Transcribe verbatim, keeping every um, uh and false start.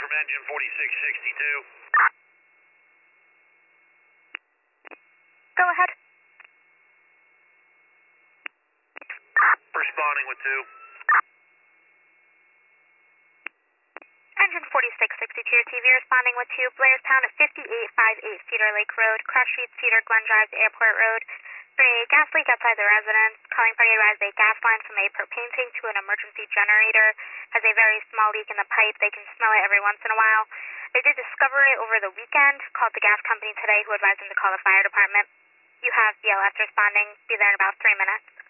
from engine forty-six sixty-two. Go ahead. Responding with two. Engine forty-six sixty-two, T V responding with two. Blairstown at fifty-eight fifty-eight Cedar Lake Road, Crush Street, Cedar Glen Drive, Airport Road. For a gas leak outside the residence, calling party advised a gas line from a propane tank to an emergency generator has a very small leak in the pipe. They can smell it every once in a while. They did discover it over the weekend, called the gas company today, who advised them to call the fire department. You have B L S responding. Be there in about three minutes.